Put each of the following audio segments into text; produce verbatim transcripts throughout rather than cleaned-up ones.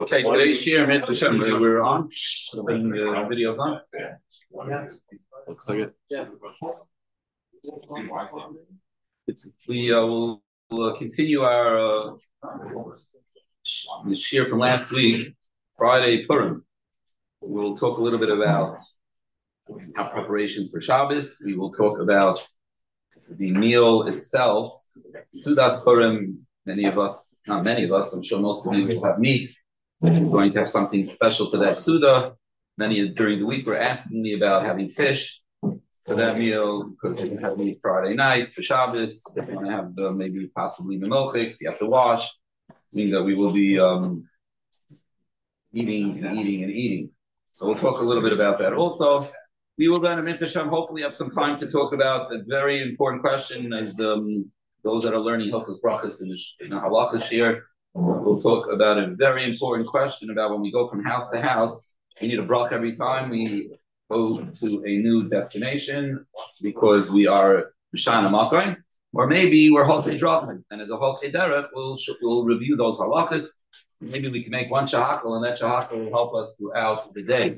Okay, today's year, Mitzvah Hashem, we're on. Putting the videos on. Looks like it. Yeah. It's, we uh, will we'll continue our uh, shir from last week, Friday Purim. We'll talk a little bit about our preparations for Shabbos. We will talk about the meal itself. Sudas Purim. Many of us, not many of us, I'm sure most of you will have meat. We're going to have something special for that Suda. Many during the week were asking me about having fish for that meal because they can have meat Friday night for Shabbos. They want to have uh, maybe possibly memochiks. You have to wash. Meaning that we will be um, eating and eating and eating. So we'll talk a little bit about that. Also, we will then, in Hashem, hopefully have some time to talk about a very important question as the, um, those that are learning Hilchos Brachos in the in Halacha here. We'll talk about a very important question about when we go from house to house. We need a brach every time we go to a new destination because we are Mishana Makai, or maybe we're Halchei Drachim. And as a Halchei Derech, we'll, we'll review those halachas. Maybe we can make one shahakal, and that shahakal will help us throughout the day.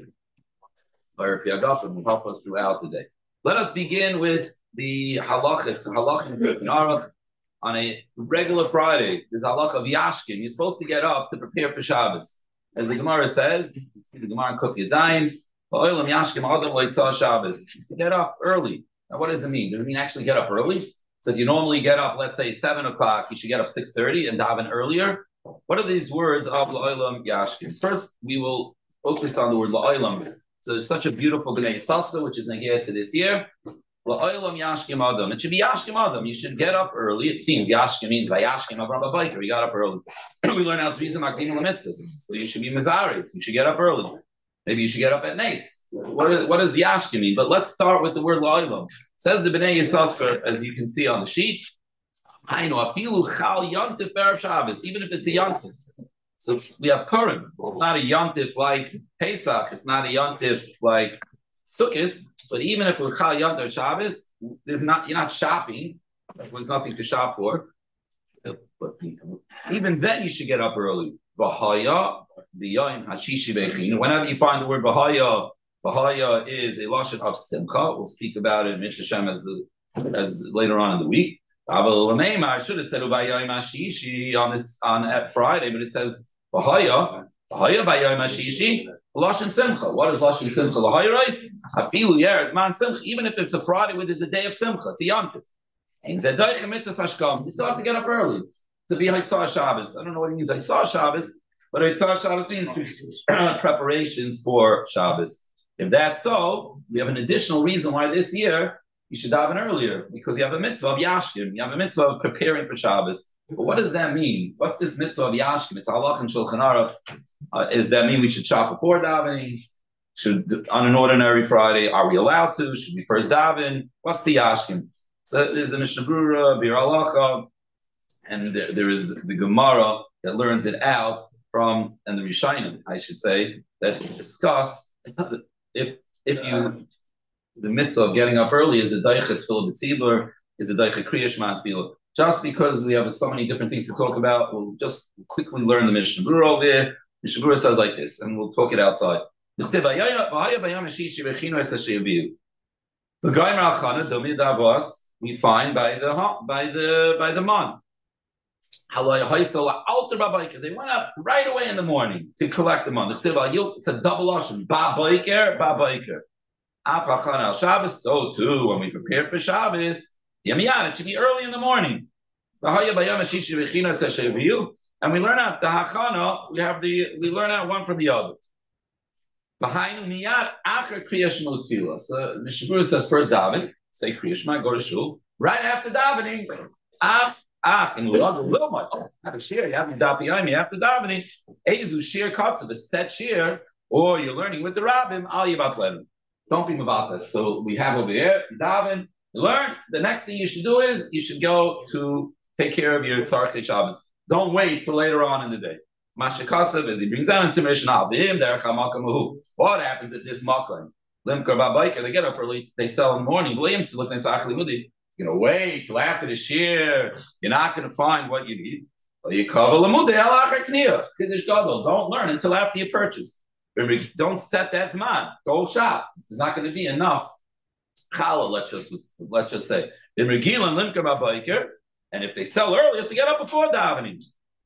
Or Piagafim will help us throughout the day. Let us begin with the halachas. Halachim in Arab. On a regular Friday, there's halacha of Yashkin. You're supposed to get up to prepare for Shabbos. As the Gemara says, you see the Gemara in Kuf Yadzayin, Ba'olam Yashkin Adam Loitzah Shabbos. Get up early. Now, what does it mean? Does it mean actually get up early? So if you normally get up, let's say seven o'clock, you should get up six thirty and daven earlier. What are these words of La'olam Yashkin? First, we will focus on the word La'olam. So there's such a beautiful B'nai Sasa, which is negir to this year. La'olam Yashkim Adam. It should be Yashkim Adam. You should get up early. It seems Yashkim means Vayashkim Avram Abayker. We got up early. We learn how to reason Makdim Lamitzvahs. So you should be Mezaris. You should get up early. Maybe you should get up at night. What, what does Yashkim mean? But let's start with the word La'olam. It says the B'nai Yissaschar, as you can see on the sheet. I know Afilu Chal Yontif Erev Shabbos, even if it's a Yontif. So we have Purim. It's not a Yontif like Pesach. It's not a Yontif like Sukkot. But even if we're Chal Yontif Shabbos, there's not you're not shopping. There's nothing to shop for. But even then, you should get up early. V'haya v'yayim hashishi beichin. Whenever you find the word v'haya, v'haya is a lashon of simcha. We'll speak about it in Mitzvah Shem as the as later on in the week. I should have said v'yayim hashishi on this on at Friday, but it says v'haya. V'haya v'yayim hashishi. Lashon Simcha. What is Lashon Simcha? L'hayrais. Afilu yeres man Simcha. Even if it's a Friday where there's a day of Simcha, it's a Yontif. And Zedaychem mitzvah hashkam. You still have to get up early to be Haitzah Shabbos. I don't know what it means Haitzah Shabbos, but Haitzah Shabbos means preparations for Shabbos. If that's so, we have an additional reason why this year you should daven earlier because you have a mitzvah of Yashkim. You have a mitzvah of preparing for Shabbos. But what does that mean? What's this mitzvah of Yashkim? It's halach and Shulchan Aruch. Uh, does that mean we should shop before davening? Should on an ordinary Friday, are we allowed to? Should we first daven? What's the Yashkim? So there's a Mishnah Berurah, Bir Halacha, and there, there is the Gemara that learns it out from, and the Rishonim, I should say, that discuss if if you the mitzvah of getting up early is a daichet tefillah b'tzibur, is a daichet kriyash ma'atfilah. Just because we have so many different things to talk about, we'll just quickly learn the Mishnah Berurah over here. Mishnah Berurah says like this, and we'll talk it outside. The Gaimer Achana Domi Davos we find by the by the by the mon. They went up right away in the morning to collect the mon. It's a double option. Ba Baiker, Ba Baiker. Afachana al Shabbos. So too, when we prepare for Shabbos. Yamiyad, it should be early in the morning. And we learn out the hachana, we have the we learn out one from the other. So Mishnah Berurah says first daven, say Kriya Shema, go to shul. Right after davening, af af and little much. Have a shear, you have your daf yomi after davening. Ezu shear katzav, a set shear, or you're learning with the rabbim, al yivat lenim. Don't be mavatas. So we have over here, daven. Learn. The next thing you should do is you should go to take care of your tzarchei Shabbos. Don't wait till later on in the day. Mashakasav, as he brings down into Mishnah, what happens at this makom? Limkar babayker, they get up early, they sell in the morning. You're gonna wait till after the shear. You're not gonna find what you need. Don't learn until after you purchase. Don't set that zman. Go shop. It's not going to be enough. Let's just let's just say and if they sell early, so get up before davening.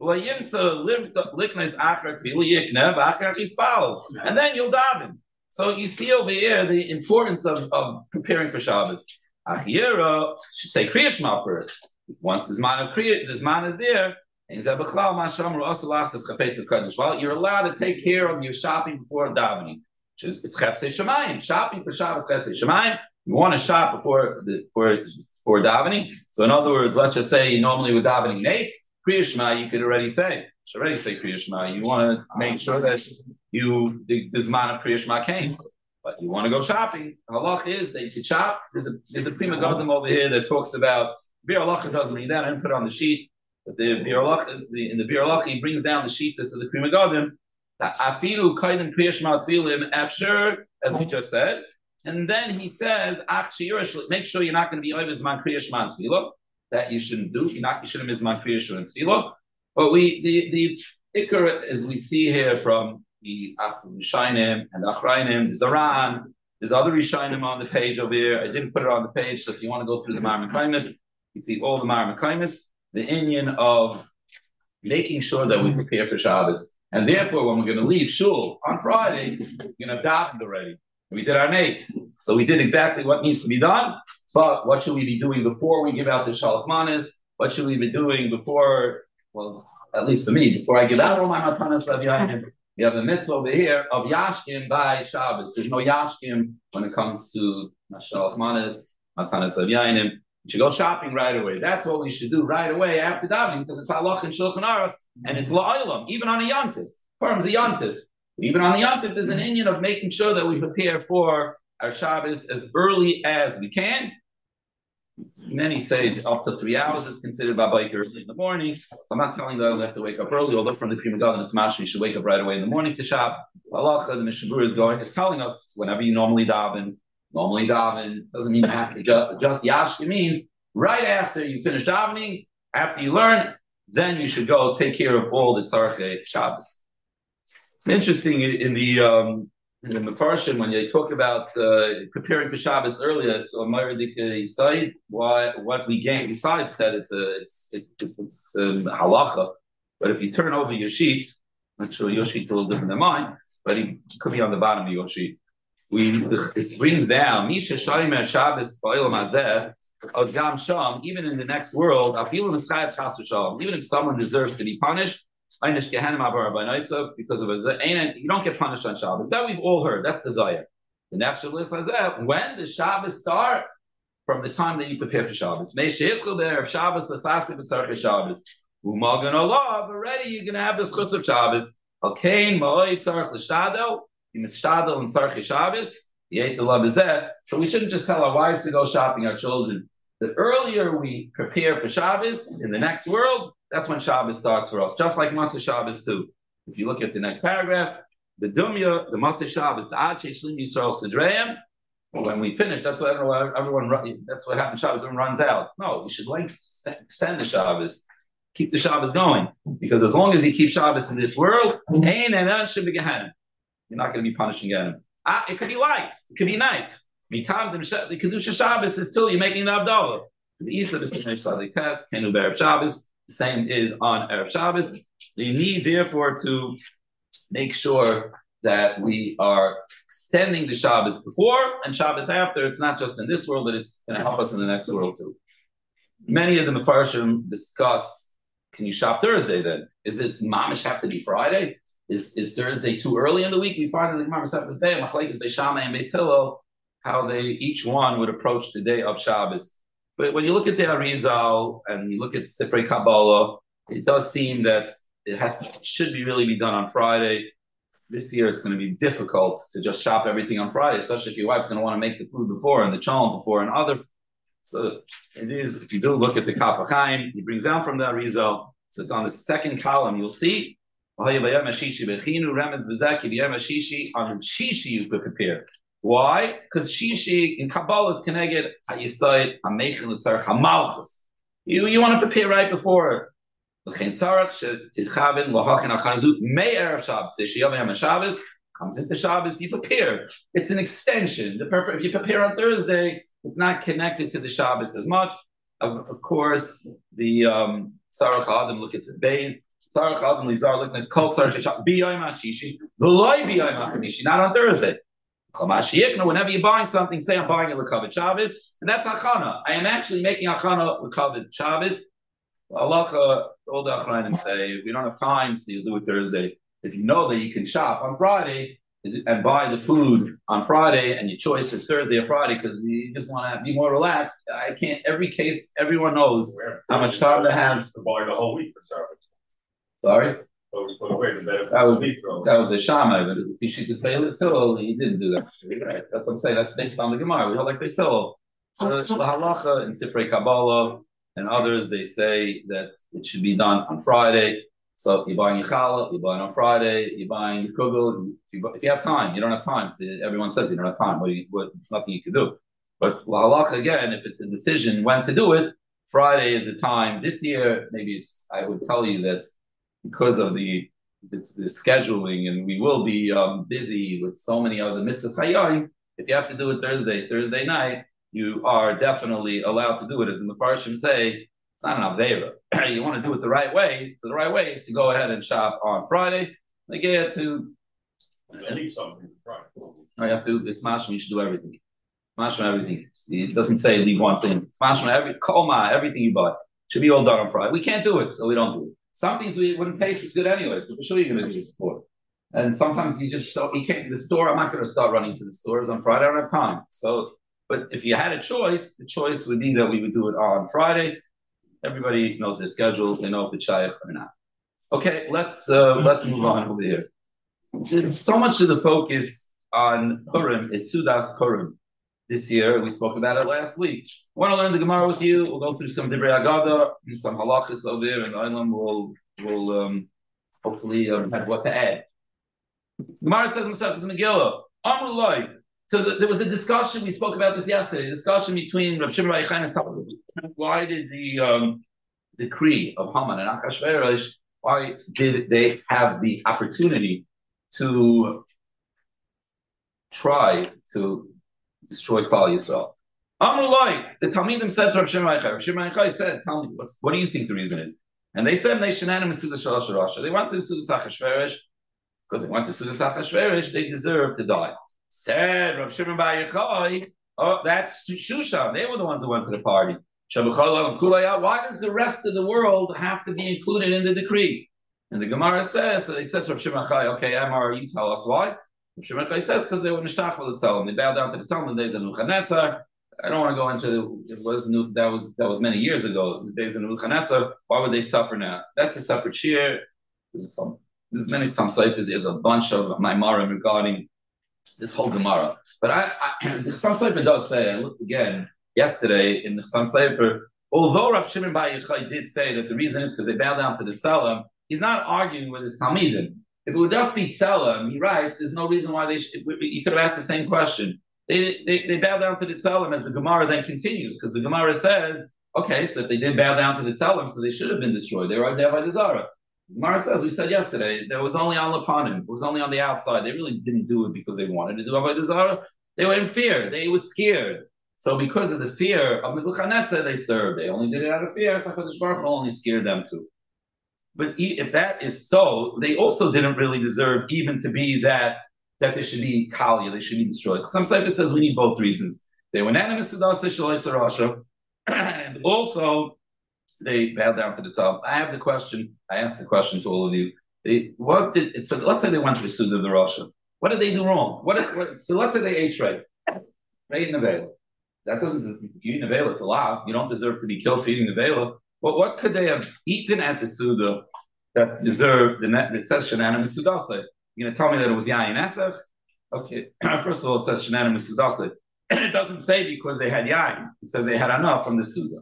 And then you'll daven. So you see over here the importance of, of preparing for Shabbos. Achira should say Kriya Shema first. Once the Zman of Kriya, the Zman is there, well, you're allowed to take care of your shopping before davening. It's Cheftei Shemayim. Shopping for Shabbos, Cheftei Shemayim. You want to shop before the for for davening. So in other words, let's just say you normally with davening Nate, Kriya Shema, you could already say. You should already say Kriya Shema. You want to make sure that you the, the Zman of Kriya Shema came. But you want to go shopping. Halach is that you can shop. There's a there's a prima gadam over here that talks about Bir Halacha doesn't mean that. I didn't put it on the sheet. But the Bir Halacha, the, in the Bir Halacha, he brings down the sheet to the prima gadam. Afilu kaidem Kriya Shema tfilim after, as we just said. And then he says, make sure you're not going to be over Zman Kriya Shema Tefillah. That you shouldn't do. You're not, you shouldn't miss Zman Kriya Shema Tefillah. But we, the, the Ikar, as we see here from the Rishonim and the Achrayim, there's Aran, there's other Rishonim on the page over here. I didn't put it on the page, so if you want to go through the Mar Mekaymis, you can see all the Mar Mekaymis, the Inyan of making sure that we prepare for Shabbos. And therefore, when we're going to leave Shul on Friday, we're going to have davened already. We did our nates. So we did exactly what needs to be done. But what should we be doing before we give out the Shalach Manas? What should we be doing before, well, at least for me, before I give out all my Matanas Lavyanim? We have the mitzvah over here of Yashkim by Shabbos. There's no Yashkim when it comes to Shalach Manas, Matanas Lavyanim. You should go shopping right away. That's what we should do right away after davening because it's halach and shulchan aruch and it's la'olam, even on a yontif. Purim's a yontif. Even on the yontif, there's an inyan of making sure that we prepare for our Shabbos as early as we can. Many say up to three hours is considered babayik early in the morning. So I'm not telling them they have to wake up early, although from the Prima Gadan it's mashma, you should wake up right away in the morning to shop. Halacha, the Mishnah Berurah is going, is telling us whenever you normally daven, normally daven, doesn't mean you have to just, just yashka means right after you finish davening, after you learn, then you should go take care of all the tzarchei Shabbos. Interesting in the um, in the Mefarshim when they talk about uh, preparing for Shabbos earlier. So Mayradik Yisayid, what what we gain besides that it's a it's it, it's um, halacha. But if you turn over your sheet, I'm sure your sheet's a little different than mine, but it could be on the bottom of your sheet. We it brings down Misha Shaimer Shabbos Ba'olam Hazeh Od Gam Sham. Even in the next world, Afilu Mischayat Chas V'Shalom. Even if someone deserves to be punished. Because of it, you don't get punished on Shabbos. That we've all heard. That's the Zayah. The next list says that when does Shabbos start? From the time that you prepare for Shabbos. Shabbos Shabbos. Umagan Allah, already you're gonna have the schutz of Shabbos. Alkain Ma'oy Tzarech L'Shtado, Yimitzdado and Tzarech Shabbos. So we shouldn't just tell our wives to go shopping, our children. The earlier we prepare for Shabbos in the next world, that's when Shabbos starts for us. Just like Matzah Shabbos too. If you look at the next paragraph, the Dumya, the Matzah Shabbos, the Ad Sheshlim Yisrael Sidreim. When we finish, that's what everyone, everyone that's what happens. Shabbos everyone runs out. No, we should like extend the Shabbos, keep the Shabbos going, because as long as you keep Shabbos in this world, you're not going to be punishing again. It could be light, it could be night. The Kedusha Shabbos is till you're making the Havdalah. The Isa B'Simei Pets, Kenu B'Erev Shabbos. The same is on Erev Shabbos. You need, therefore, to make sure that we are extending the Shabbos before and Shabbos after. It's not just in this world, but it's going to help us in the next world too. Many of the Mefarshim discuss, can you shop Thursday then? Is it Mamish have to be Friday? Is is Thursday too early in the week? We find that the Gemara says this day, Machlekes Beis Shammai and Beis Hillel, how they each one would approach the day of Shabbos. But when you look at the Arizal and you look at Sifrei Kabbalah, it does seem that it has to, should be really be done on Friday. This year it's going to be difficult to just shop everything on Friday, especially if your wife's going to want to make the food before and the challah before and other. So it is, if you do look at the Kaf HaChaim, he brings down from the Arizal. So it's on the second column, you'll see. On Shishi you could prepare. Why? Because Shishi in Kabbalah is connected. You you want to prepare right before L'chein tzarech she'titchaven lohachin achanazu me'erev Shabbos. She'yom Shabbos comes into Shabbos, you prepare. It's an extension. The purpose, if you prepare on Thursday, it's not connected to the Shabbos as much. Of, of course, the um, tzarech adam look at the days. Tzarech adam lizar look at kol tzarech she'shab b'yom hashishi v'loy b'yom hakamishi, not on Thursday. Whenever you're buying something, say I'm buying a l'kavod Shabbos, and that's achana. I am actually making achana l'kavod Shabbos. Allah, all the achrayim say, if you don't have time, so you'll do it Thursday. If you know that you can shop on Friday and buy the food on Friday, and your choice is Thursday or Friday because you just want to be more relaxed, I can't. Every case, everyone knows how much time to have to buy the whole week for Shabbos. Sorry. So we put away the that was that was the Shammai, but if you should just say so, he didn't do that. Right. That's what I'm saying. That's based on the Gemara. We hold like they so. So halacha and Sifrei Kabbalah and others, they say that it should be done on Friday. So you're buying your challah, you're buying on Friday, you're buying your kugel. If you have time, you don't have time. So everyone says you don't have time. Well, you, well, it's nothing you can do. But halacha again, if it's a decision when to do it, Friday is the time. This year, maybe it's. I would tell you that because of the the, the scheduling, and we will be um, busy with so many other mitzvahs hayom. If you have to do it Thursday, Thursday night, you are definitely allowed to do it. As the Mefarshim say, it's not an avera. You want to do it the right way. The right way is to go ahead and shop on Friday. They get to leave something Friday. I have to. It's mashma. You should do everything. Mashma everything. It doesn't say leave one thing. It's mashma every koma everything you buy should be all done on Friday. We can't do it, so we don't do it. Some things we wouldn't taste as good anyway, so for sure you're going to do it before. And sometimes you just don't, you can't, the store, I'm not going to start running to the stores on Friday, I don't have time. So, but if you had a choice, the choice would be that we would do it on Friday. Everybody knows their schedule, they know if it's shaykh or not. Okay, let's, uh, let's move on over here. There's so much of the focus on Purim is Sudas Purim. This year, we spoke about it last week. I want to learn the Gemara with you. We'll go through some Divrei Agada and some halachas over there, and Eilam will will um, hopefully um, have what to add. Gemara says himself is Megillah. Amrullah. So there was a discussion. We spoke about this yesterday. A discussion between Rav Shimon Bar Yochai and Talmud. Why did the um, decree of Haman and Achashverosh? Why did they have the opportunity to try to destroy Klal Yisrael? Amrullah, the Talmidim said to Rav Shimon Bar Yochai, Rav Shimon Bar Yochai said, tell me, what's, what do you think the reason is? And they said, they shenanam Sudas Shalosh Rasha. They went to Sudas Achashverosh, because they went to Sudas Achashverosh, they deserve to die. Said Rav Shimon Bar Yochai, oh, that's Shushan. They were the ones who went to the party. Why does the rest of the world have to be included in the decree? And the Gemara says, so they said to Rav Shimon Bar Yochai, okay, Amar, you tell us why. Rav Shimon Bar Yochai says because they were nishtachel to tell them. They bowed down to the Talmud. Days of Nebuchadnezzar. I don't want to go into it. Was new, that was that was many years ago. The days of Nebuchadnezzar. Why would they suffer now? That's a separate shir. There's some. There's many some ciphers. There's a bunch of Maimarim regarding this whole Gemara. But I, I the Chassam Sofer does say. I looked again yesterday in the Chassam Sofer. Although Rav Shimon Bar Yochai did say that the reason is because they bow down to the Tzelem, he's not arguing with his Talmidim. If it would just be Tzelem, he writes, there's no reason why they should, he could have asked the same question. They, they, they bow down to the Tzelem as the Gemara then continues, because the Gemara says, okay, so if they did bow down to the Tzelem, so they should have been destroyed. They were there by the Zara. The Gemara says, we said yesterday, there was only on Lapanim. It was only on the outside. They really didn't do it because they wanted to do it by the Zara. They were in fear. They were scared. So because of the fear of Nebuchadnezzar, they served. They only did it out of fear. So HaKadosh Baruch Hu only scared them too. But if that is so, they also didn't really deserve even to be that, that they should be Kalia, they should be destroyed. Some Sefer says we need both reasons. They were unanimous with us, and also they bowed down to the top. I have the question, I asked the question to all of you. They, what did it, so let's say they went to the Suda of the Rasha. What did they do wrong? What is what, so let's say they ate right. They ate Nevela. That doesn't, if you eat Nevela, it's allowed. You don't deserve to be killed for eating Nevela. But what could they have eaten at the Suda that deserved the net that says Shanana Misudase? You're going to tell me that it was Yain Esef? Okay, first of all, it says Shanana Misudase. It doesn't say because they had Yain. It says they had enough from the Suda.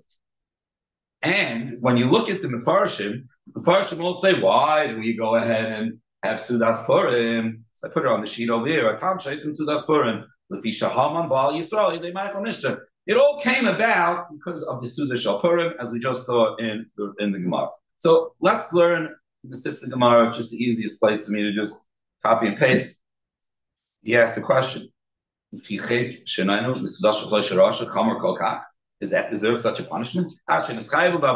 And when you look at the Mefarshim, Mefarshim will say, why do we go ahead and have Sudas Purim? So I put it on the sheet over here. Atam Shaitim Sudas Purim. Lefisha Haman Baal Yisrael, they might Nishta. It all came about because of the Suda Shal Purim, as we just saw in the, in the Gemara. So let's learn the Sifta Gemara, just the easiest place for me to just copy and paste. He asked the question. Does that deserve such a punishment? Ain't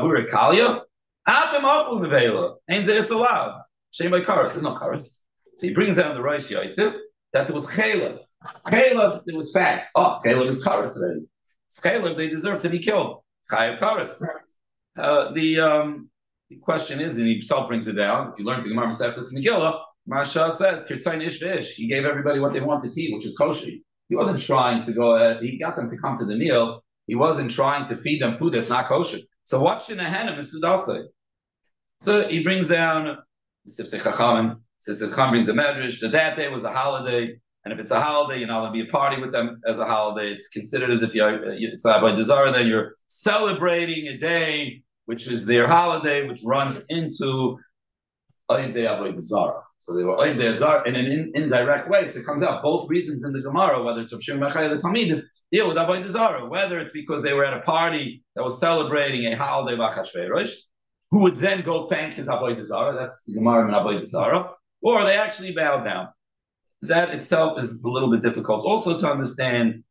it's allowed. Shame by Karas. There's no Karas. So he brings down the Rosh Yosef that there was Chaylev. Chaylev, there was facts. Oh, Chaylev is Karas already. It's Chaylev, they deserve to be killed. Chayav Karas. Uh, the, um, the question is, and he himself brings it down, if you learn the Gemara Masechtas Megillah, Marsha says, Kirtain Ish Ish. He gave everybody what they wanted to eat, which is kosher. He wasn't trying to go ahead. He got them to come to the meal. He wasn't trying to feed them food that's not kosher. So what should Nehenim Misudasai? So he brings down Sifsei Chachamim. Says the Chacham brings a medrash that that day was a holiday, and if it's a holiday, you're not going to be a party with them as a holiday. It's considered as if you're it's Avodah Zarah, then you're celebrating a day which is their holiday, which runs into Oiv Dei Avodah Zarah. So they were Oiv Dei Zarah in an in, indirect way. So it comes out both reasons in the Gemara, whether it's Rav Shimon Bar Yochai the Talmidim deal with Avodah Zarah, whether it's because they were at a party that was celebrating a holiday of Achashverosh, who would then go thank his Avodah Zarah. That's the Gemara in Avodah Zarah. Or they actually bowed down. That itself is a little bit difficult also to understand.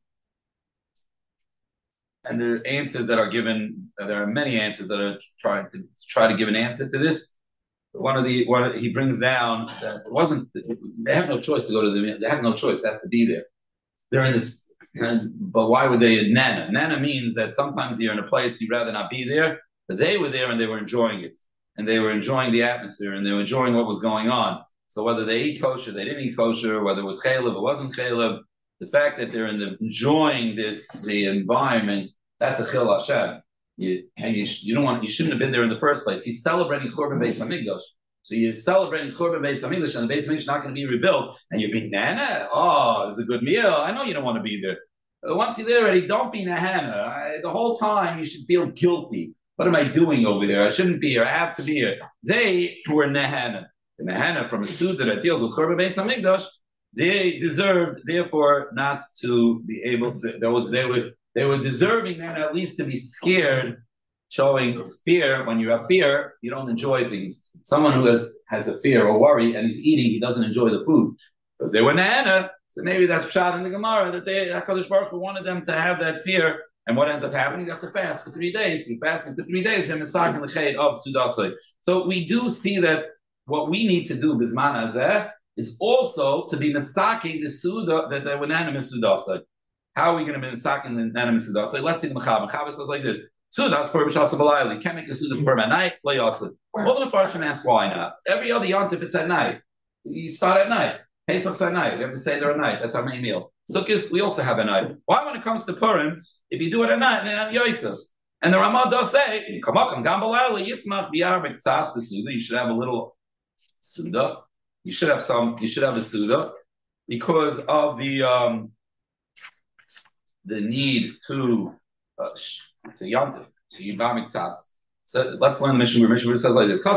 And there are answers that are given, there are many answers that are trying to try to give an answer to this. One of the, one he brings down that it wasn't, they have no choice to go to the, they have no choice, they have to be there. They're in this, and, but why would they nana? Nana means that sometimes you're in a place you'd rather not be there, but they were there and they were enjoying it. And they were enjoying the atmosphere, and they were enjoying what was going on. So whether they eat kosher, they didn't eat kosher, whether it was chaylev, it wasn't chaylev, the fact that they're in the, enjoying this, the environment, that's a chil Hashem. You, you, you don't want, you shouldn't have been there in the first place. He's celebrating Churban Beis Hamikdash. So you're celebrating Churban Beis Hamikdash, and the Beis Hamikdash is not going to be rebuilt, and you're being nana. Oh, it's a good meal. I know you don't want to be there. But once you're there already, don't be nahana. The whole time you should feel guilty. What am I doing over there? I shouldn't be here. I have to be here. They were Nehana. The Nehana from a Suda that deals with Churban Beis Hamikdash, they deserved, therefore, not to be able to, that was, they were, they were deserving then at least to be scared, showing fear. When you have fear, you don't enjoy things. Someone who has, has a fear or worry and he's eating, he doesn't enjoy the food. Because they were Nehana, so maybe that's Pshat in the Gemara, that they, HaKadosh Baruch Hu wanted them to have that fear. And what ends up happening? You have to fast for three days. Through fasting for three days, they're misaking the chayt of Sudasai. So we do see that what we need to do, Bisman Hazeh, is also to be misaking the Suda, that they were animus Sudasai. How are we going to be misaking the animus Sudasai? Let's see the Mechaber. Mechaber says like this. Suda, per b'shatz b'layli. Can't make a Suda per at night, play All the Mefarshim ask why not. Every other yont, if it's at night, you start at night. Pesach's at night. We have to say they're at night. That's our main meal. Sukkot, we also have a night. Why, when it comes to Purim, if you do it at night, then Yoitza. And the Ramah does say, come up, come Gambalala, Yismach, Biyar, Bektsas, Besuda. You should have a little Suda. You should have some, you should have a Suda because of the um, the need to, uh, to Yantif, to Yibam Bektsas. So let's learn the mission where Mishnah says like this.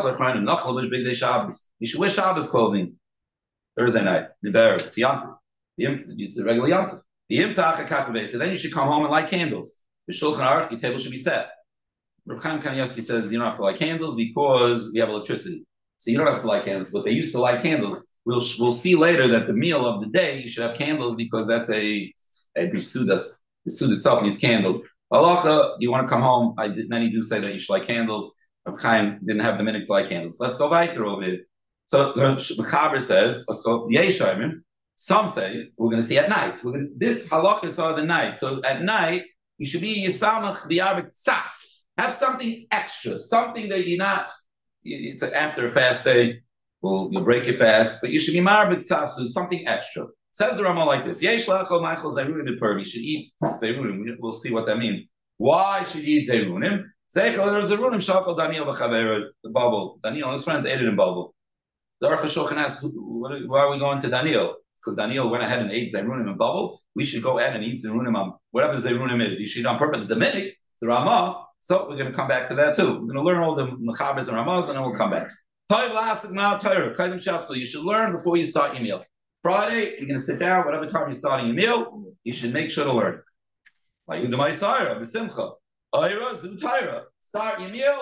You should wear Shabbos clothing Thursday night, the bear, it's Yantif. It's a regular yontif. The imtach so then you should come home and light candles. The Shulchan Aruch, your table should be set. Reb Chaim Kanievsky says you don't have to light candles because we have electricity. So you don't have to light candles, but they used to light candles. We'll we'll see later that the meal of the day you should have candles because that's a a bisudas. The suit itself needs candles. Halacha, you want to come home? I did, many do say that you should light candles. Reb Chaim didn't have the minute to light candles. Let's go weiter over here. So the Mechaber says, let's go Yeshayim. Some say we're going to see at night. We're going to, this halachas are the night. So at night you should be yisamach b'yarbek tzas. Have something extra, something that you're not. It's after a fast day. Well, you'll break your fast, but you should be marbek tzas. So something extra. Says the Rama like this: Yesh lachol ma'achol zayrunim b'pur. You should eat zayrunim. We'll see what that means. Why should you eat zayrunim? Zeichel zayrunim shachol Daniel v'chaver the bubble. Daniel and his friends ate it in bubble. The Aruch HaShulchan asks, why are we going to Daniel? Because Daniel went ahead and ate Zayrunim and bubble, we should go ahead and eat Zayrunim on whatever Zayrunim is. You should eat on purpose. Zaminik, the Ramah. So we're going to come back to that too. We're going to learn all the Mechabers and Ramahs and then we'll come back. You should learn before you start your meal. Friday, you're going to sit down, whatever time you're starting your meal, you should make sure to learn. Like in the Maisara, B'Simcha, Ayra, Zutayra. Start your meal,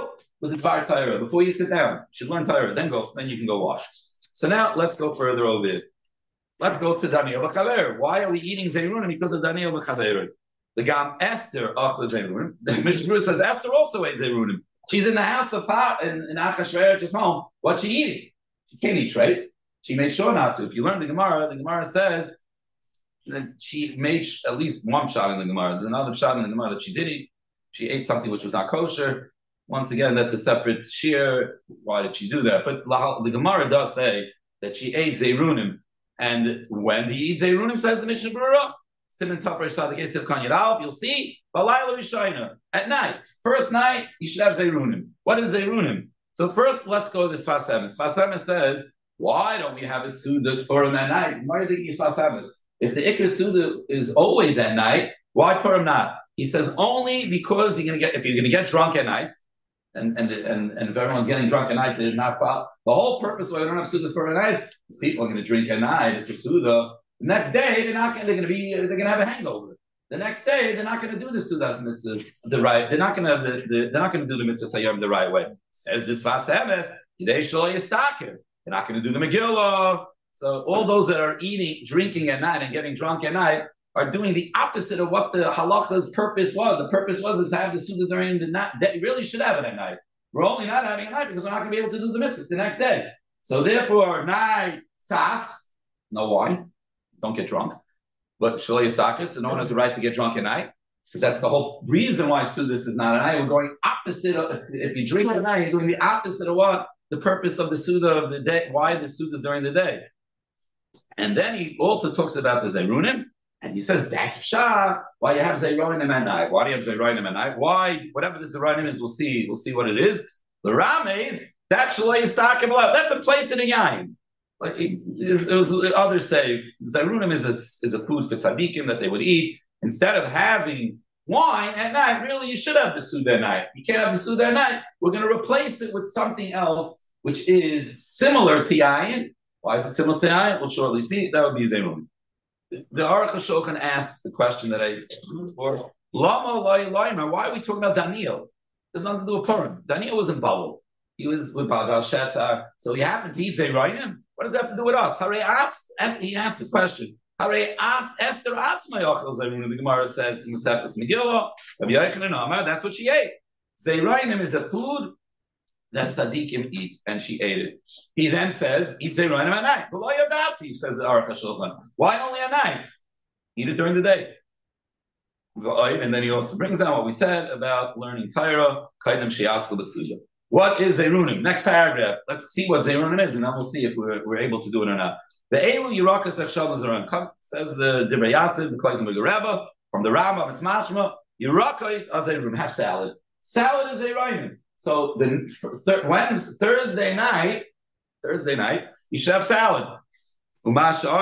with the Dvar Torah. Before you sit down, you should learn Torah. Then go. Then you can go wash. So now let's go further over here. Let's go to Daniel B'Chaver. Why are we eating Zayrunim? Because of Daniel B'Chaver. The Gam Esther Achla Zayrunim. The Mishnah Berurah says Esther also ate Zayrunim. She's in the house of Pot in, in Achashverosh's home. What's she eating? She can't eat treif. She made sure not to. If you learn the Gemara, the Gemara says that she made at least one shot in the Gemara. There's another shot in the Gemara that she did eat. She ate something which was not kosher. Once again, that's a separate shear. Why did she do that? But the Gemara does say that she ate Zayrunim. And when do you eat Zayrunim, says the Mishnah Berurah? Siman Tafresh Sadik Yosef Kan Yadal, you'll see, Balayla Rishayna, at night. First night, you should have Zayrunim. What is Zayrunim? So first, let's go to the Sfas Emes. Sfas Emes says, why don't we have a Sudas Purim at night? Why do you think you Sfas Emes? If the Ikar Suda is always at night, why Purim not? He says only because you're going to get, if you're going to get drunk at night, and and and, and if everyone's getting drunk at night, they're not the whole purpose why we don't have Sudas Purim at night is people are going to drink at night. It's a Suda. The next day, they're not. They're going to be. They're going to have a hangover. The next day, they're not going to do the Sudas mitzvahs the right. They're not going to have the. the they're not going to do the mitzvahs hayom the right way. Says this fast Emes. They show you They're not going to do the Megillah. So all those that are eating, drinking at night, and getting drunk at night are doing the opposite of what the halacha's purpose was. The purpose was is to have the Suda during the night. They really should have it at night. We're only not having it at night because we're not going to be able to do the mitzvahs the next day. So therefore, night sas, no wine. Don't get drunk. But Shalei Yistakis, no one has the right to get drunk at night. Because that's the whole reason why Sudas is not at night. We're going opposite of, if you drink at night, you're doing the opposite of what? The purpose of the Suda of the day, why the Suda is during the day. And then he also talks about the Zayrunim, and he says, that's Pshat, why you have Zayrunim at night. Why do you have Zayrunim at night? Why? Whatever the Zayrunim is, we'll see, we'll see what it is. The Rames, that's Shalei Yistakis, that's a place in a yayin. Like it, it was, others say Zayrunim is a, is a food for tzaddikim that they would eat. Instead of having wine at night, really you should have the Suda at night. You can't have the Suda at night. We're going to replace it with something else which is similar to yayin. Why is it similar to yayin? We'll shortly see. That would be Zayrunim. The Aruch HaShulchan asks the question that I said before. Lama loy loymer. Why are we talking about Daniel? There's nothing to do with Purim. Daniel was in Babel. He was with Bagal Shetar. So he happened to eat Zayrunim. What does that have to do with us? Hare Atz, he asked the question. Hare Atz, Esther Atz Mayachel Zayrunim. The Gemara says in Masechtas Megillah, Rabbi Yochanan Amar, that's what she ate. Zayrunim is a food that tzaddikim eat, and she ate it. He then says, eat Zayrunim at night. V'lo yadati, says the Aruch HaShulchan. Why only at night? Eat it during the day. And then he also brings out what we said about learning Torah, Kaidem She'askel B'Suda. What is Zayrunim? Next paragraph. Let's see what Zayrunim is, and then we'll see if we're, we're able to do it or not. The Elu Yirakas Echshav Zaran says the Divrei Yativ, the Klausenberger Rebbe, from the Rambam, it's mashma. Yirakas are Zayrunim. Have salad. Salad is Zayrunim. So the th- Wednesday, Thursday night, Thursday night, you should have salad. And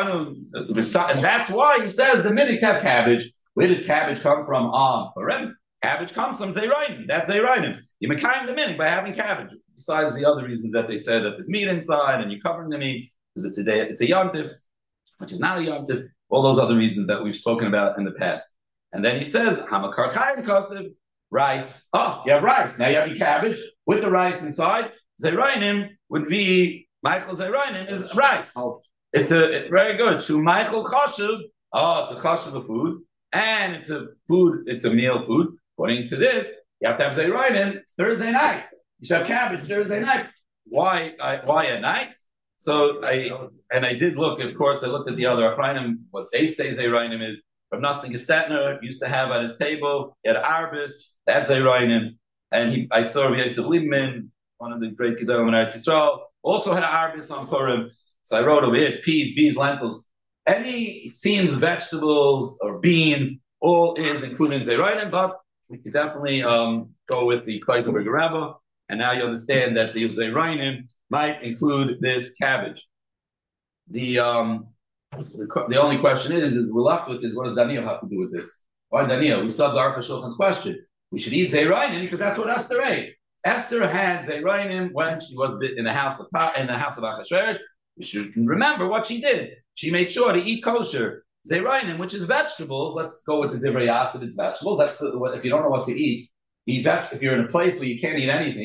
that's why he says the minute have cabbage. Where does cabbage come from? On Purim. Cabbage comes from Zayrunim. That's Zayrunim. You mekayim the minute by having cabbage. Besides the other reasons that they said that there's meat inside and you're covering the meat because it's a day, it's a yontif, which is not a yontif. All those other reasons that we've spoken about in the past. And then he says, Hamakar Chayim Kosiv, rice. Oh, you have rice. Now you have your cabbage with the rice inside. Zayrunim would be Michael Zayrunim is rice. Oh. It's a it, very good. Shu Michael Chashuv. Oh, it's a chashuv of food, and it's a food. It's a meal food. According to this, you have to have Zayrunim Thursday night. You should have cabbage Thursday night. Why? I, why at night? So I and I did look. Of course, I looked at the other Achronim. What they say Zayrunim is. Rav Nosson Gestetner used to have at his table. He had arbus. That's Zayrunim, and he, I saw Rav Yosef Liebman, one of the great Gedolim in Eretz Yisrael, also had arbus on Purim. So I wrote over here, it's peas, beans, lentils. Any seeds, vegetables, or beans, all is included in Zayrunim, but we could definitely um, go with the Klausenberger Rebbe, and now you understand that the Zayrunim might include this cabbage. The um, the, the only question is, is we're left with is, what does Daniel have to do with this? Why Daniel? We saw the Aruch HaShulchan's question. We should eat Zayrunim because that's what Esther ate. Esther had Zayrunim when she was in the house of in the house of Achashverosh. You should remember what she did. She made sure to eat kosher Zayrunim, which is vegetables. Let's go with the Divrei Yativ, it's vegetables. That's the, if you don't know what to eat, eat veg- if you're in a place where you can't eat anything,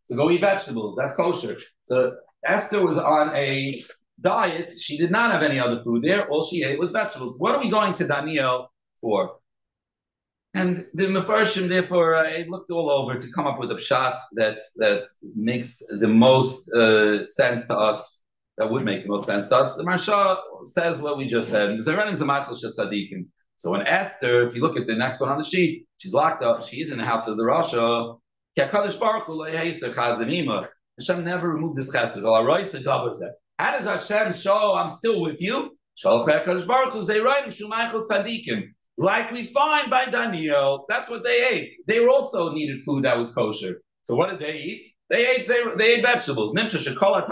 So go eat vegetables. That's kosher. So Esther was on a diet. She did not have any other food there. All she ate was vegetables. What are we going to Daniel for? And the Mefarshim, therefore, uh, looked all over to come up with a pshat that that makes the most uh, sense to us, that would make the most sense to us. The Marsha says what we just said. So when Esther, if you look at the next one on the sheet, she's locked up, she's in the house of the Rasha. Hashem never removed this chesed. How does Hashem show I'm still with you? Like we find by Daniel, that's what they ate. They also needed food that was kosher. So what did they eat? They ate they ate vegetables. Because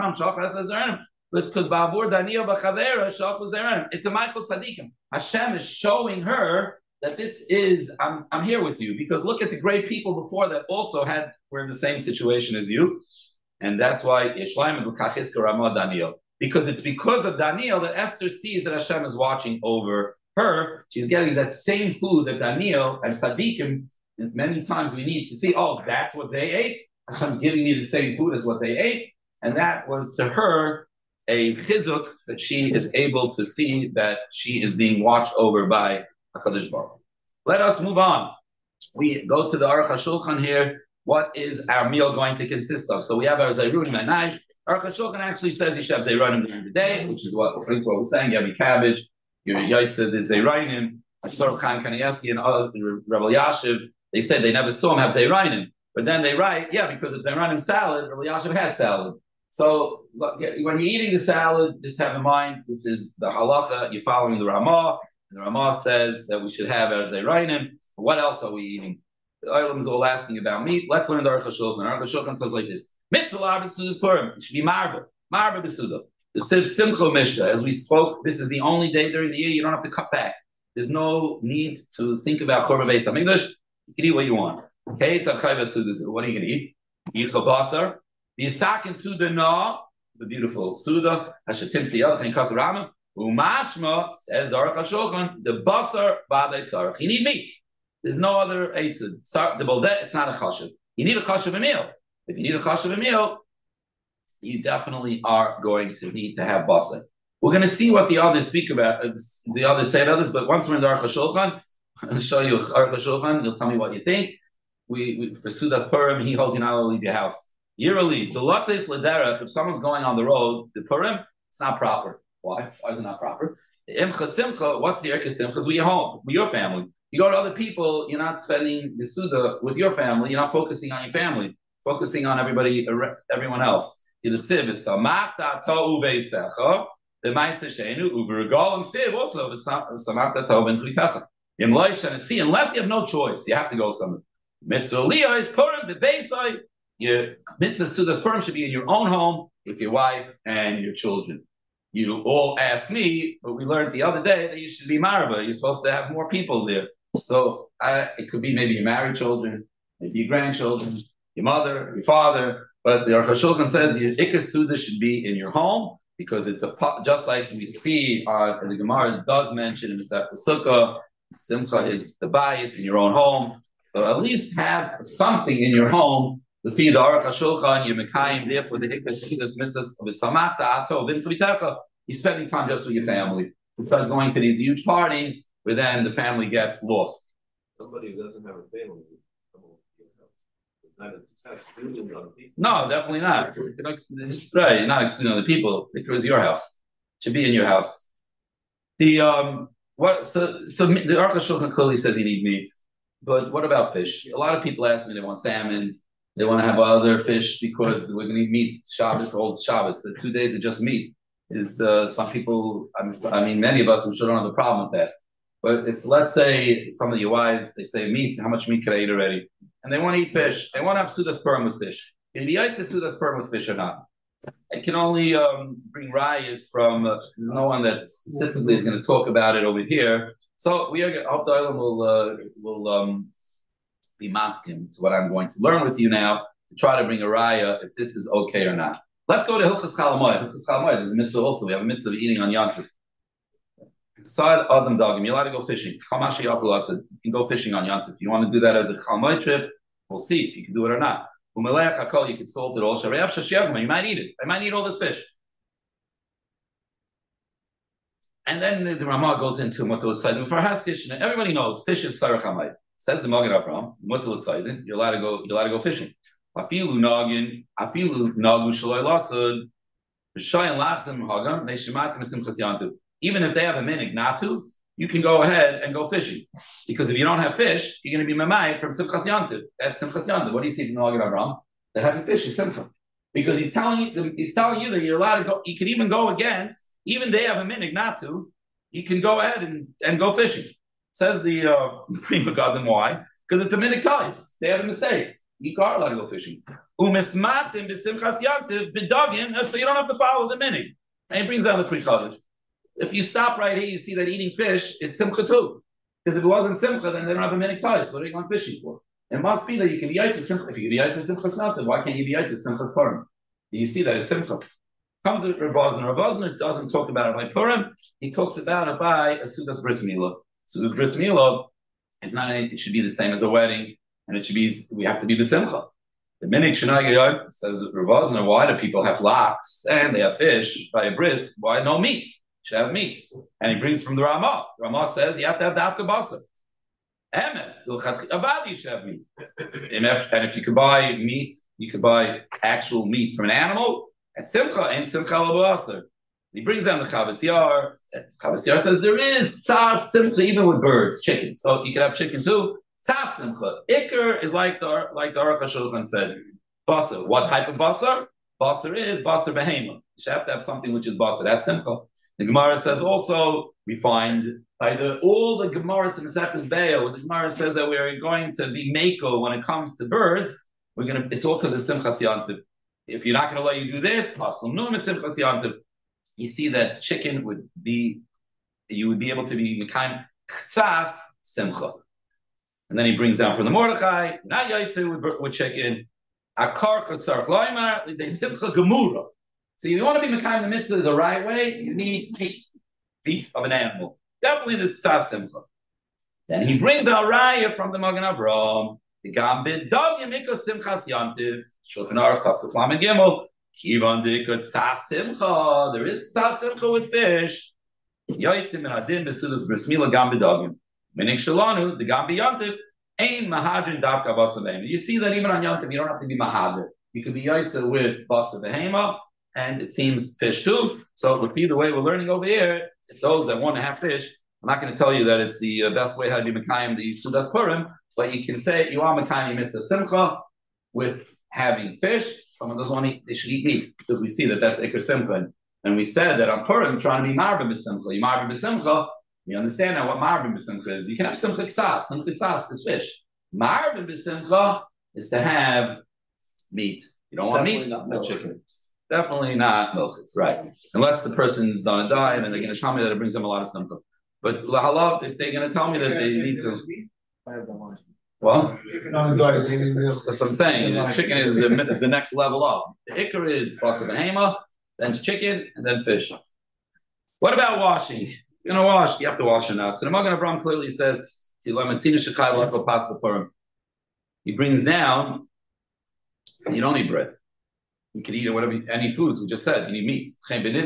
Ba'avur Daniel B'chavera Shachlu Zeranim. It's a Michael Tzadikim. Hashem is showing her that this is I'm I'm here with you, because look at the great people before that also had were in the same situation as you, and that's why Yeshlayim B'Kachiska Ramah Daniel. Because it's because of Daniel that Esther sees that Hashem is watching over her. She's getting that same food that Daniel and Tzadikim, many times we need to see, oh, that's what they ate. Hashem's giving me the same food as what they ate. And that was to her a chizuk that she is able to see that she is being watched over by HaKadosh Baruch Hu. Let us move on. We go to the Aruch HaShulchan here. What is our meal going to consist of? So we have our Zayrunim at night. Aruch HaShulchan actually says you should have Zayrunim during the day, which is what what we're saying. You have your cabbage, your yaitza, the Zayrunim. Asor Chaim Kanievsky and other Rebbe Yashiv, they said they never saw him have Zayrunim. But then they write, yeah, because it's Zayrunim salad, Rebbe Yashiv had salad. So when you're eating the salad, just have in mind, this is the halacha, you're following the Ramah. The Ramah says that we should have our Zayrunim. What else are we eating? The Olam is all asking about meat. Let's learn the Aruch HaShulchan. Aruch HaShulchan says like this: Mitzvah l'Arba Purim. It should be marba, marba b'suda. The Siv Simcha Mishnah, as we spoke, this is the only day during the year you don't have to cut back. There's no need to think about Chorban Beis Hamikdash. You can eat what you want. Okay, it's a chayva suda. What are you going to eat? Yichel basar. The Yisakin suda na, the beautiful suda. Hashatim siyad chen kasarama. Umashma says Aruch HaShulchan, the basar b'adei tzarich. You need meat. There's no other eitzah. The boldet, it's not a chashav. You need a chashav meal. If you need a chashav meal, you definitely are going to need to have basar. We're going to see what the others speak about, the others say about this, but once we're in the Aruch HaShulchan, I'm going to show you Aruch HaShulchan, you'll tell me what you think. We, we For Sudas Purim, he holds you not to leave your house. Yearly, the Latzes Lederach, if someone's going on the road, the Purim, it's not proper. Why? Why is it not proper? The Imcha Simcha, what's the Erka Simcha? Is with your home, with your family. You go to other people, you're not spending the Suda with your family, you're not focusing on your family, focusing on everybody, everyone else. The Siv is Samachta To'u Veisecha, the Maisa Sheinu, Ubergolim Siv also is Samachta To'u Veisecha. In Loisha see, unless you have no choice, you have to go somewhere. Mitzvah Liyah is Purim, the Beisai. Your Mitzvah Suda's Purim should be in your own home with your wife and your children. You all ask me, but we learned the other day that you should be marba. You're supposed to have more people there. So uh, it could be maybe your married children, maybe your grandchildren, your mother, your father. But the Aruch HaShulchan says your Ikar Suda should be in your home, because it's a just like we see on the Gemara does mention in the Sukkah, Simcha is the bias in your own home. So at least have something in your home. The feed the Aruch HaShulchan, you're Mekayim, therefore the Ikar Suda's mitzvahs of Samachta Ato V'Intzvitecha. You're spending time just with your family. Instead of going to these huge parties where then the family gets lost. Somebody who doesn't have a family, not excluding other people. No, definitely not. You're not, right, you're not excluding other people. It was your house. It should be in your house. The um what so so the Aruch HaShulchan clearly says you need meat, but what about fish? A lot of people ask me they want salmon, they want to have other fish because we're going to eat meat Shabbos, old Shabbos. The two days of just meat is uh, some people. I'm, I mean, many of us, I'm sure, don't have a problem with that. But if, let's say, some of your wives, they say meat, how much meat can I eat already? And they want to eat fish. They want to have Sudas Purim with fish. Can be Yaitse Sudas Purim with fish or not? I can only um, bring rayas from, uh, there's no one that specifically is going to talk about it over here. So we are, I hope the Olam will, uh, will um, be masking to what I'm going to learn with you now to try to bring a raya if this is okay or not. Let's go to Hilchas Chol Hamoed. Hilchas Chol Hamoed is a mitzvah also. We have a mitzvah of eating on Yom Tov. Side Adam Dagim, you're allowed to go fishing. You can go fishing on Yom Tov. If you want to do that as a Chol Hamoed trip, we'll see if you can do it or not. Umelech hakol, you can salt it all. Sharev shashevma, you might eat it. I might eat all this fish. And then the Ramah goes into Mutal Tzaydim. For Hasish, everybody knows fish is Sarach Hamayit. Says the Magen Avraham, Mutal Tzaydim, you're allowed to go, you're allowed to go fishing. Afilu Nagin, Afilu Nagu Shaloi Latzad, B'Shayin Lachzim Hagam, Neshimatim Simchas Yantu. Even if they have a minig not to, you can go ahead and go fishing. Because if you don't have fish, you're going to be Mamayit from Simchas Yantu. That's Simchas Yantu. What do you see from the Magen Avraham? That having fish is Simcha. Because he's telling you, he's telling you that you're allowed to go, you can even go against. Even they have a minig not to, you can go ahead and, and go fishing. Says the uh, Prima Gadim, why? Because it's a minig ties. They have a mistake. You are allowed to go fishing. Umismatim b'simchas yantiv b'dagin, so you don't have to follow the minig. And he brings down the Pri Chadash. If you stop right here, you see that eating fish is simcha too. Because if it wasn't simcha, then they don't have a minig ties. What are you going fishing for? It must be that you can be yaitz simcha. If you can be yaitz simchas yantiv, why can't you be yaitz simchas farm? You see that it's simcha. Comes to Rabazner. Rabazner doesn't talk about it by Purim. He talks about it by a Sudas Bris Milah. Sudas Bris Milah, it's not any, it should be the same as a wedding, and it should be, we have to be B'Simcha. The Minig Shenagayot says Rabazner, why do people have locks and they have fish by a bris? Why no meat? You should have meat. And he brings from the Ramah. The Ramah says you have to have Dafka Basar. Emes, Abadi should have meat. And if you could buy meat, you could buy actual meat from an animal. At Simcha and Simcha Labaser. He brings down the Chavas Yar. Chavas Yar says there is Tzaf Simcha even with birds, chicken. So you could have chicken too. Tzaf Simcha. Iker is like the like the Aruch HaShulchan said. Basar. What type of Basar? Basar is Basar Behema. You should have to have something which is Basar. That's Simcha. The Gemara says also we find by the all the Gemaras in Masechtas Be'ah, when the Gemara says that we are going to be Mako when it comes to birds, we're gonna it's all because of Simchas Yantiv. If you're not going to let you do this, you see that chicken would be, you would be able to be mekayim ktsas simcha. And then he brings down from the Mordechai, not yaitze with, with chicken, akar chatzarch loymar, they simcha gemura. So you want to be mekayim the mitzvah the right way, you need meat, meat of an animal. Definitely this ktsas simcha. Then he brings out raya from the Magen Avraham. The gambit dog yemiko simchas yantiv shulchan aruch chaf kuflam and gimel kivan dika tzas simcha. There is tzas simcha with fish. Yoitzim and adin besudas brismila gambit dogim. Meaning shalanu the gambit yantiv ain mahadrin davka basavehema. You see that even on yantiv you don't have to be mahadr. You could be yoitza with basavehema, and it seems fish too. So it would be the way we're learning over here. If those that want to have fish, I'm not going to tell you that it's the best way how to be mekayim the sudas purim. But you can say you are mekayim mitzvah simcha with having fish. Someone doesn't want to eat, they should eat meat because we see that that's ikar simcha. And we said that on Purim trying to be marvin b'simcha. You marvin b'simcha. You understand now what marvin b'simcha is. You can have simcha ksas. Simcha ksas is fish. Marvin b'simcha is to have meat. You don't want Definitely meat, not no chicken. Definitely not milchiks, right? Unless the person's on a diet and they're going to tell me that it brings them a lot of simcha. But lahalov, if they're going to tell me that they need some. Well, that's what I'm saying. The chicken is the, is the next level up. The ikar is basa behema, then it's chicken, and then fish. What about washing? You're going to wash. You have to wash it out. So the Magen Avraham clearly says, he brings down, you don't need bread. You can eat whatever, any foods. We just said, you need meat.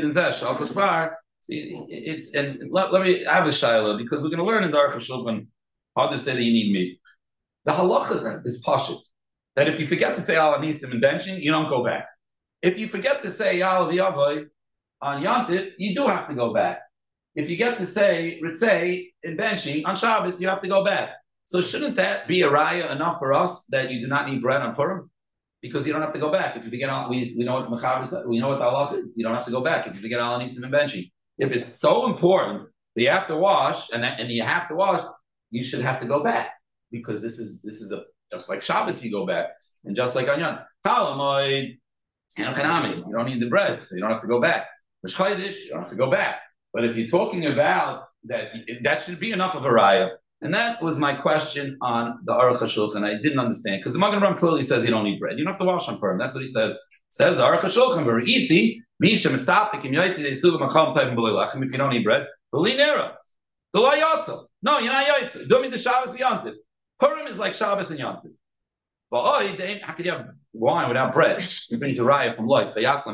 See, it's, and let, let me have a shayla, because we're going to learn in the Aruch HaShulchan how to say that you need meat. The halacha is pashut, that if you forget to say al anisim in benching, you don't go back. If you forget to say al v'yavoy on Yantif, you do have to go back. If you get to say ritzei in benching on Shabbos, you have to go back. So shouldn't that be a raya enough for us that you do not need bread on Purim? Because you don't have to go back. If you forget, we, we know what Mechaber said, we know what the halacha is. You don't have to go back if you forget al anisim in benching. If it's so important that you have to wash and, and you have to wash, you should have to go back. Because this is this is a just like Shabbos, you go back, and just like Anyan, Talamoid, you don't need the bread, so you don't have to go back. Mishchaydish, you don't have to go back. But if you're talking about that, that should be enough of a raya. And that was my question on the Aruch HaShulchan. I didn't understand because the Magen Avraham clearly says you don't need bread. You don't have to wash on Purim. That's what he says. It says the Aruch HaShulchan very easy. Misha mistapik im yaitzi de suva macham type b'leilachim. If you don't need bread, v'linera, the la yatzel. No, you're not yaitzi. Do me the Shabbos v'yantiv. Purim is like Shabbos and Yantiv. But how could you have wine without bread. He brings a raya from Lloyd.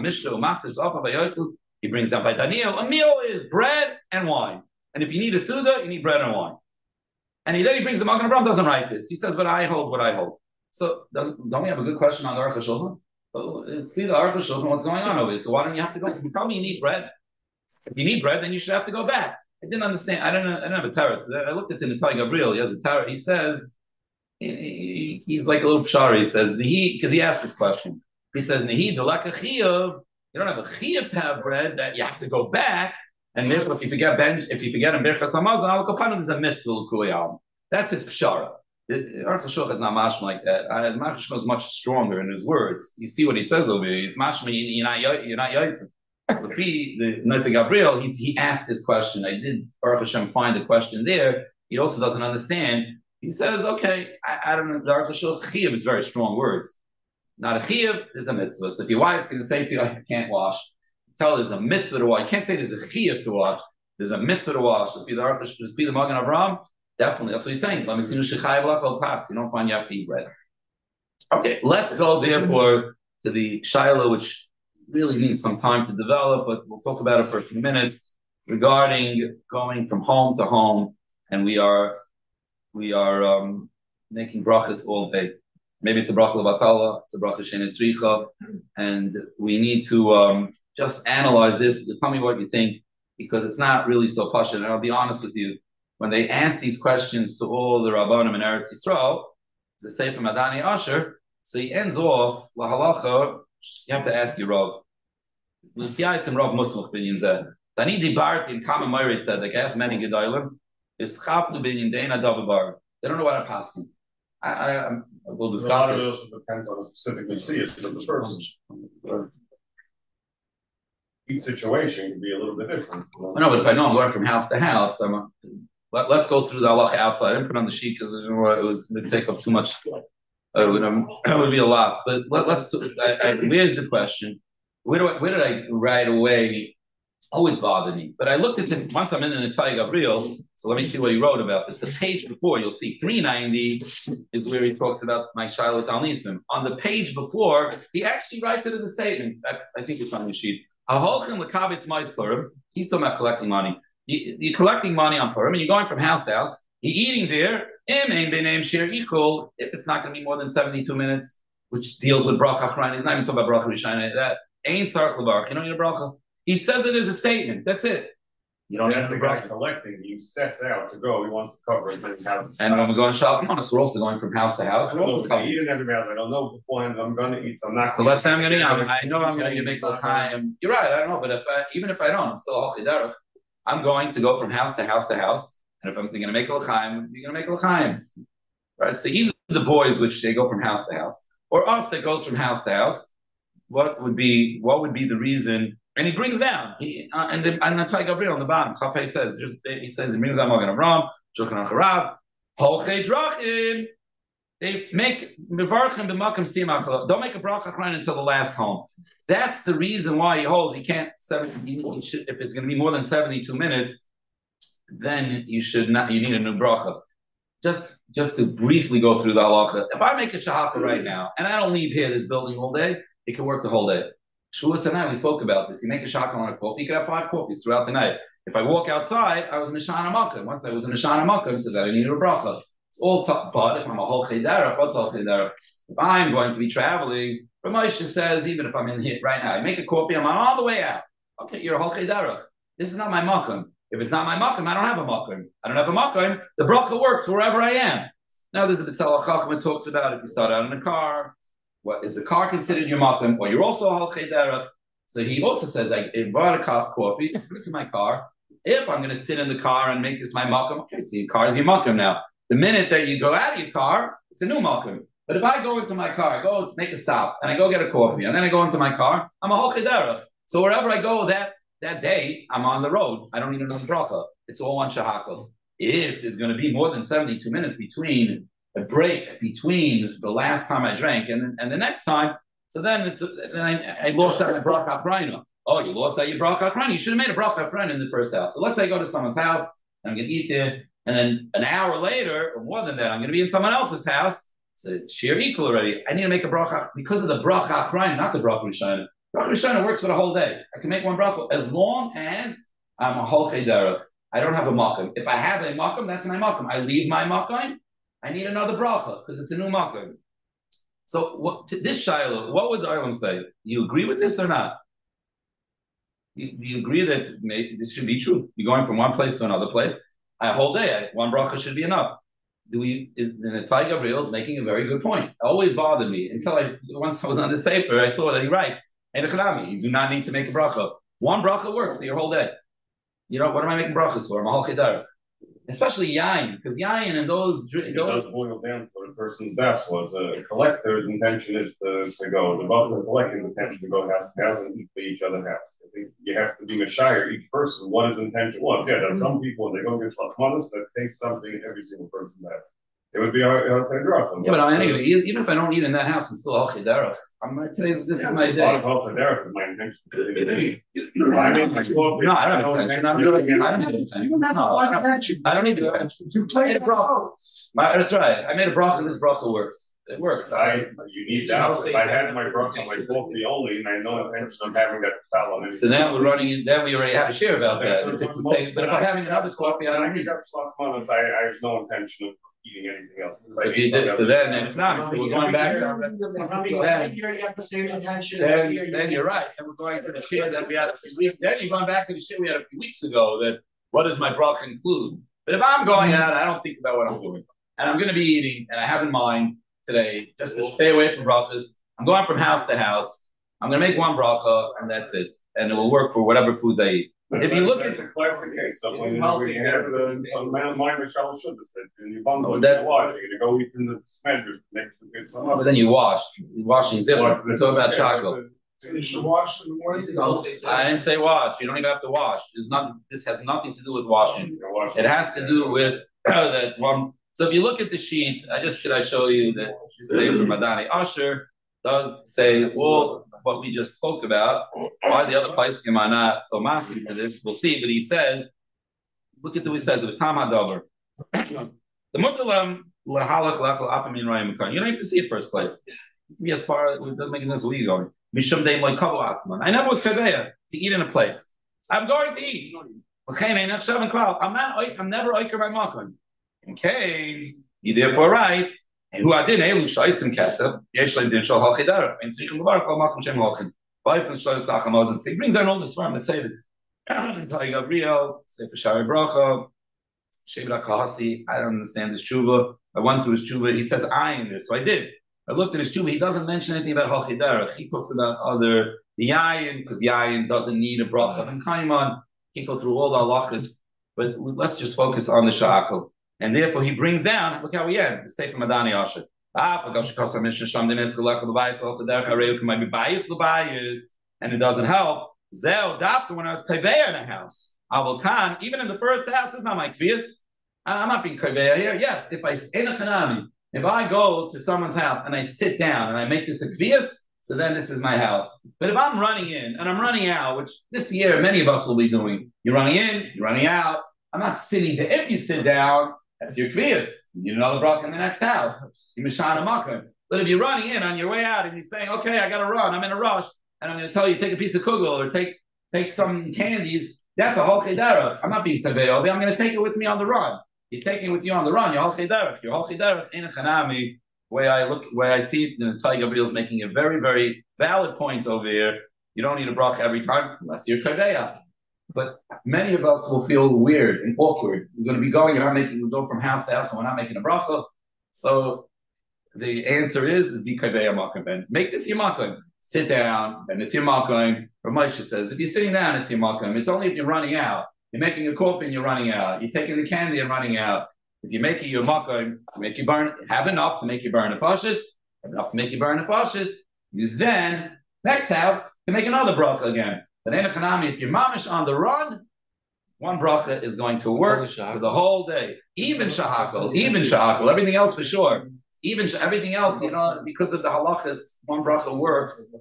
He brings down by Daniel. A meal is bread and wine. And if you need a suda, you need bread and wine. And he, then he brings the Magen Avraham doesn't write this. He says, but I hold what I hold. So don't, don't we have a good question on the Aruch HaShulchan? It's the Aruch HaShulchan, what's going on over here? So why don't you have to go? Tell me you need bread. If you need bread, then you should have to go back. I didn't understand. I don't know. I don't have a tarot. So I looked at the Natai Gabriel. He has a tarot. He says, he, he, he's like a little pshara. He says, because he asked this question. He says, Nehi delaka chiyav. You don't have a chiyav to have bread that you have to go back. And therefore, if you forget bench, if you forget in Birchas Hamazon, al kopanu there's a mitzvah l'kuliyam. That's his pshara. Aruch HaShulchan is not mashma like that. Aruch HaShulchan is much stronger in his words. You see what he says over here. It's mashma. You're not you're not yotzim. The Natai Gabriel, he he asked this question. I did Baruch Hashem find the question there. He also doesn't understand. He says, okay, I, I don't know. The Aruch HaShulchan chiyuv is very strong words. Not a chiyuv, there's a mitzvah. So if your wife's going to say to you, I can't wash. Tell there's a mitzvah to wash. You can't say there's a chiyuv to wash. There's a mitzvah to wash. If you're the Magen Avraham, definitely. That's what he's saying. You don't find you have to eat bread. Okay, let's go therefore to the Shiloh, which really needs some time to develop, but we'll talk about it for a few minutes regarding going from home to home, and we are we are um, making brachas all day. Maybe it's a bracha levatala, it's a bracha she'ein tzricha, and we need to um, just analyze this. You tell me what you think, because it's not really so pashut. And I'll be honest with you, when they ask these questions to all the Rabbanim in Eretz Yisrael, the Sefer Madani Asher, so he ends off lahalacha. You have to ask your Rav. Lucia, it's in Rav Muslim opinion that Dani Dibart in Kama Moirit said, like asked many Gedolim, is Chaptu Binyan Deina Davabar. They don't know what I'm passing. I, I, I will discuss it. A lot of it also depends on the specific mitzvahs of the person. Each situation can be a little bit different. No, but if I know I'm going from house to house, I'm a, let, let's go through the halacha outside. I didn't put on the sheet because it was going to take up too much. Uh, it, would, um, it would be a lot. But let, let's. I, I, where's the question? Where do I, where did I right away? Always bothered me. But I looked at it once. I'm in the Natai Gabriel. So let me see what he wrote about this. The page before, you'll see three ninety is where he talks about my Shiloh Al Nisim. On the page before, he actually writes it as a statement. I, I think it's on the sheet. He's talking about collecting money. You, you're collecting money on Purim, and you're going from house to house. You're eating there. If it's not going to be more than seventy-two minutes, which deals with bracha achrayna. He's not even talking about bracha rishayna. That ain't tzarich levarach. You don't need a bracha. He says it as a statement. That's it. You don't need a bracha. Collecting. He sets out to go. He wants to cover as many houses. And when we're going shopping, we're also going from house to house. We're also going to eat in every house. I don't know beforehand. I'm going to eat. I'm not. So let's say I'm going to eat. I know I'm going to make a l'chaim. You're right. I don't know, but if I, even if I don't, I'm still al chidarach. I'm going to go from house to house to house. And if I'm going to make a l'chaim, you're going to make a l'chaim. Right? So either the boys, which they go from house to house, or us that goes from house to house, what would be what would be the reason? And he brings down, he, uh, and the, and Natai Gabriel on the bottom, Chafei says, just he says, he brings down Magen Avraham, Shulchan Aruch, Holchei Drachim. They make mevarchim b'makam simach. Don't make a bracha achrayna until the last home. That's the reason why he holds. He can't seven. He should, if it's going to be more than seventy-two minutes, then you should not. You need a new bracha. Just, just to briefly go through the halacha. If I make a shahaka right now and I don't leave here this building all day, it can work the whole day. Shavuos and I, we spoke about this. You make a shahaka on a coffee, you could have five coffees throughout the night. If I walk outside, I was in a shana makkah. Once I was in a shana makkah, it says I need a bracha. It's all tough. But if I'm a whole chederach, what's all chederach? If I'm going to be traveling, Ramosha says, even if I'm in here right now, I make a coffee, I'm on all the way out. Okay, you're a whole chederach. This is not my makkah. If it's not my makkah, I don't have a makkah. I don't have a makkah. The bracha works wherever I am. Now there's a B'tzalel Chacham that talks about if you start out in a car, what is the car considered your makkah, or you're also a whole chederach. So he also says, I bought a cup of coffee, to my car. If I'm going to sit in the car and make this my makkah, okay, so your car is your makkah now. The minute that you go out of your car, it's a new makkah. But if I go into my car, I go to make a stop, and I go get a coffee, and then I go into my car, I'm a whole chederach. So wherever I go that that day, I'm on the road. I don't need another bracha. It's all one shahakal. If there's going to be more than seventy-two minutes between a break between the last time I drank and, and the next time, so then it's then I, I lost out my bracha achrayna. Oh, you lost out your bracha achrayna. You should have made a bracha achrayna in the first house. So let's say I go to someone's house, and I'm going to eat there, and then an hour later, or more than that, I'm going to be in someone else's house. It's a sheer equal already. I need to make a bracha because of the bracha achrayim, not the bracha rishona. Bracha rishona works for the whole day. I can make one bracha as long as I'm a holchei derech. I don't have a makom. If I have a makom, that's my makom. I leave my makom. I need another bracha because it's a new makom. So what, this Shiloh, what would the Olam say? You agree with this or not? Do you, you agree that maybe this should be true? You're going from one place to another place. A whole day, one bracha should be enough. Do we? Is, the Netai Gabriel is making a very good point. It always bothered me until I once I was on the sefer, I saw that he writes, "You do not need to make a bracha. One bracha works for your whole day. You know what am I making brachas for? I'm a whole chidar." Especially yain, because yain and those. It does boil down to what a person's best was. A collector's intention is to, to go. The butler collecting intention to go house to house and eat for each other house. I think you have to be mashire each person what his intention was. Yeah, there are some people when they go get shlachmanis that taste something in every single person's house. It would be a hard. Yeah, but I, anyway, even if I don't eat in that house, I'm still al chidarach. I'm today's this yeah, is my day. A lot of al chidarach is my intention. I mean, my coffee. No, I don't have intention. I'm doing it. I don't have intention. No, I don't. I don't need to. You played a bracha. That's right. I made a bracha, and this bracha works. It works. I you need that. If I had my bracha, my coffee only, and I know intention of having that salad. So then we're running. In, then we already have a share about that. It's the same. But if I'm having another coffee, I don't need. I I have no intention of eating anything else. So, if you did, so then, then, no, so we're going back. Then, then, then you're right. And we're going to the share that we had a few weeks. Then you're going back to the share we had a few weeks ago. That what does my bracha include? But if I'm going out, I don't think about what I'm doing, and I'm going to be eating, and I have in mind today just to stay away from brachas. I'm going from house to house. I'm going to make one bracha, and that's it, and it will work for whatever foods I eat. If you look at the classic case, someone you have the man mind Michelle should and you bundle it, wash, you go eat in the smedders next to it. Oh, but then you wash. Washing is different. We're talking about chocolate. So you should wash in the morning. I didn't say wash. You don't even have to wash. It's not. This has nothing to do with washing. It has to do with uh, that one. So if you look at the sheets, I just should I show you that say from Madani Asher does say all what we just spoke about. Why the other Paiskim are not so masking to this, we'll see. But he says, look at the way he says it. Tam Hadover. The Mutalam Lahalach Lachal Afamin Rayim Makan. You don't have to see it first place. Be as far it doesn't make any sense where you going. Mishum Deim Like Kavo Atzman. I never was kaveya to eat in a place. I'm going to eat. I'm not. I'm never oiker by makan. Okay, you therefore right. Who I did elu shaisim kesef yesh lein din shal halchidara and tzrichim levar kol makom shem halchin. Vayfin shloim sachamozin. So he brings our oldest farm. Let's say this. Like Gabriel, Sefer Shari Bracha, Shevra Kahasi. I don't understand this tshuva. I went through his tshuva. He says I in this, so I did. I looked at his tshuva. He doesn't mention anything about halchidara. He talks about other the yayin because yayin doesn't need a bracha and kaiman. He go through all the halachas, but let's just focus on the sha'akal. And therefore, he brings down. Look how he ends. The Sefer Madani Asher. Ah, for Gav Shekos Hamishna Sham Dinetzch Lech Lebayis Halchidar Kareu Can be bias Lebayis, and it doesn't help. Zeo Dafka when I was kaveya in a house. Avol Kan even in the first house, it's not my kvias. I'm not being kaveya here. Yes, if I in a chanami, if I go to someone's house and I sit down and I make this a kvias, so then this is my house. But if I'm running in and I'm running out, which this year many of us will be doing, you're running in, you're running out. I'm not sitting there. If you sit down, that's your kvias. You need another bracha in the next house. You mishana makar. But if you're running in on your way out and you're saying, okay, I got to run, I'm in a rush, and I'm going to tell you take a piece of kugel or take take some candies, that's a whole chedera. I'm not being kaveyo. I'm going to take it with me on the run. You're taking it with you on the run. You're whole chedera. You're whole chedera. In a chanami, way I look, way I see it, the Netai Gabriel is making a very, very valid point over here. You don't need a bracha every time unless you're kaveya. But many of us will feel weird and awkward. We're going to be going and I'm making we go from house to house and we're not making a bracha. So the answer is is be kaveya makom ben. Make this your makom. Sit down and it's your makom. Ramosha says if you're sitting down, it's your makom. It's only if you're running out. You're making a coffee and you're running out. You're taking the candy and running out. If you're making your makom, make you burn. Have enough to make you burn a fascist. Have enough to make you burn a fascist. You then next house can make another bracha again. But if you're mamish on the run, one bracha is going to work for the whole day. Even shahakal, even shahakal, everything else for sure. Even sh- everything else, you know, because of the halachas, one bracha works,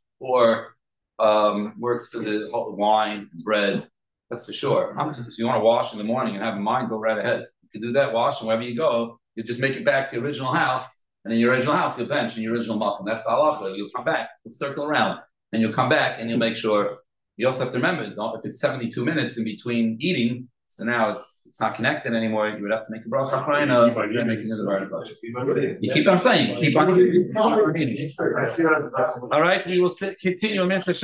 or um, works for the wine, bread. That's for sure. If you want to wash in the morning and have a mind, go right ahead. You can do that, wash, and wherever you go, you just make it back to your original house, and in your original house, you'll bench in your original makom. That's the halacha. You'll come back, you'll circle around, and you'll come back, and you'll make sure. You also have to remember, if it's seventy-two minutes in between eating, so now it's it's not connected anymore. You would have to make a bracha achrayna, then make another bracha. You keep. I'm saying, you keep on eating. All right, we will sit, continue.